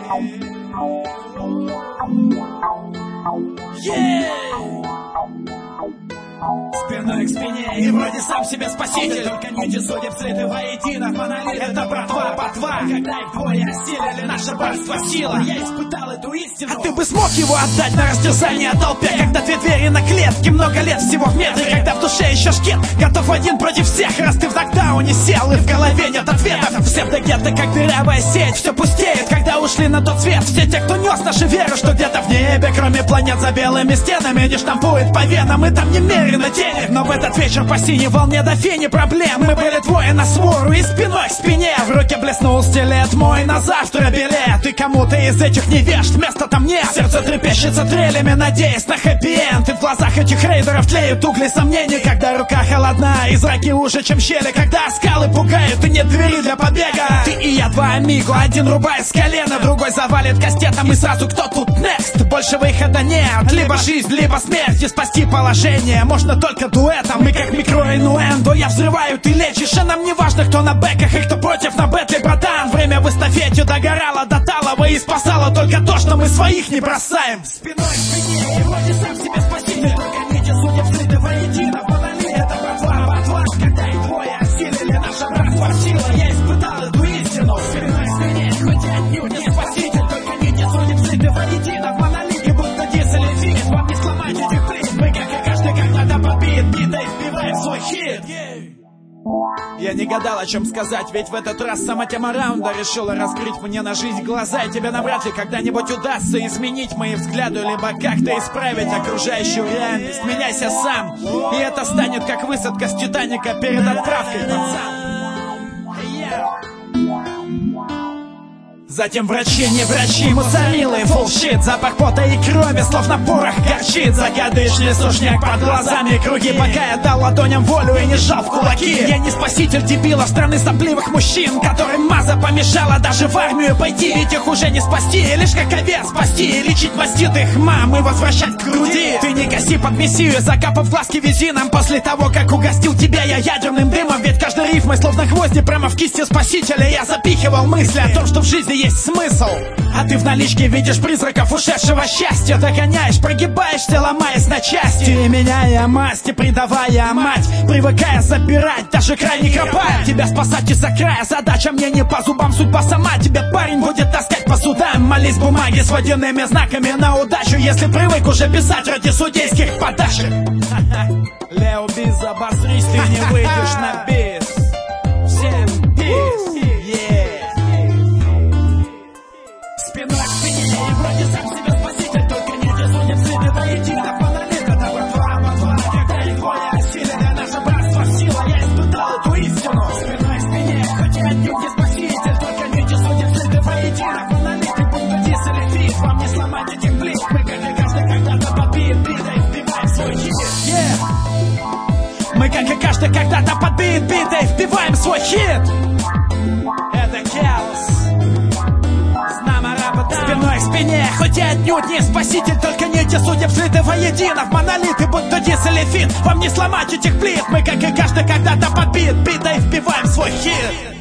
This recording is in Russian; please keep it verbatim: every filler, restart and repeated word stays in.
Спиной к спине, и вроде сам себе спаситель. Только нити судеб слиты воедино. Монолит — это братва, ботва. Когда их двое осилили наше братство сила. Я испытал эту истину. А ты бы смог его отдать на растерзание толпе, когда две двери на клетке, много лет всего в метре, когда в душе еще шкет, готов один против всех, раз ты в нокдауне сел и в голове нет ответов. Псевдогетто, как дырявая сеть, все пустеет, когда ушли на тот свет все те, кто нес нашу веру, что где-то в небе, кроме планет за белыми стенами, не штампует по венам, и там немерено денег. Но в этот вечер по синей волне до фени проблем мы были двое на свору и спиной к спине. В руке блеснул стилет мой на завтра билет, и кому-то из этих невежд места там нет. Сердце трепещется трелями, надеясь на хэппи-энд, и в глазах этих рейдеров тлеют угли сомнений, когда рука холодна и зраки уже чем щели, когда скалы пугают и нет двери для побега. Ты и я два амиго, один рубает с колена, другой завалит кастетом, и сразу кто тут next? Больше выхода нет, либо жизнь, либо смерть, и спасти положение можно только дуэтом. Мы как микроинуэндо, я взрываю, ты лечишь, и нам не важно, кто на бэках и кто против на бэтле, братан. Время в эстафете догорало до талого, и спасало только то, что мы своих не бросаем. Спиной к спине, и вроде сам себе спаситель, только нити судеб слиты воедино. Монолит — это братва, ботва. Когда их двое осилили наше братство сила. Я испытал эту истину. Спиной к спине, хоть и отнюдь не спаситель, только нити судеб слиты воедино. В монолите будто дизель и фит, вам не сломать этих плит. Мы, как и каждый, когда побит, битой вбиваем свой хит. Я не гадал, о чем сказать, ведь в этот раз сама тема раунда решила раскрыть мне на жизнь глаза. И тебе навряд ли когда-нибудь удастся изменить мои взгляды, либо как-то исправить окружающую реальность. Меняйся сам, и это станет как высадка с Титаника перед отправкой, пацан. Затем врачи, не врачи, мусорилы, фуллшит, запах пота и крови, слов на порох горчит. Загадочный сушняк под глазами, круги, пока я дал ладоням волю и не сжал в кулаки. Я не спаситель дебилов, страны сопливых мужчин, которым маза помешала даже в армию пойти. Ведь их уже не спасти, лишь как овец спасти, лечить мастит их мам и возвращать к груди. Ты не коси под мессию, закапав глазки визином, после того, как угостил тебя я ядерным дымом. Ведь каждой рифмой, словно гвозди, прямо в кисти спасителя я запихивал мысли о том, что в жизни есть смысл. А ты в наличке видишь призраков ушедшего счастья, догоняешь, прогибаешься, ломаясь на части, меняя масти, предавая мать, привыкая забирать, даже край не кропая. Тебя спасать из-за края, задача мне не по зубам, судьба сама тебя, парень, будет таскать по судам. Молись бумаги с водяными знаками на удачу, если привык уже писать ради судейских подачек. Лео Биз, обосрись, ты не выйдешь на бис. Всем пис. Спиной к спине, и вроде сам себе спаситель, только нити судеб слиты воедино. Монолит — это братва, ботва. Когда их двое осилили наше братство сила. Я испытал эту истину. Спиной к спине, хоть и отнюдь не спаситель, только нити судеб слиты воедино. Монолит — и будто дизель и фит, вам не сломать этих плит. Мы, как и каждый, когда-то подбит битой, вбиваем свой хит. Yeah. Мы, как и каждый, когда-то подбит битой, вбиваем свой хит. Это Chaos. Спиной к спине, хоть и отнюдь не спаситель, только нити судеб слиты воедино. В монолиты, будто дизель и фит, вам не сломать этих плит. Мы, как и каждый, когда-то подбит битой, вбиваем свой хит.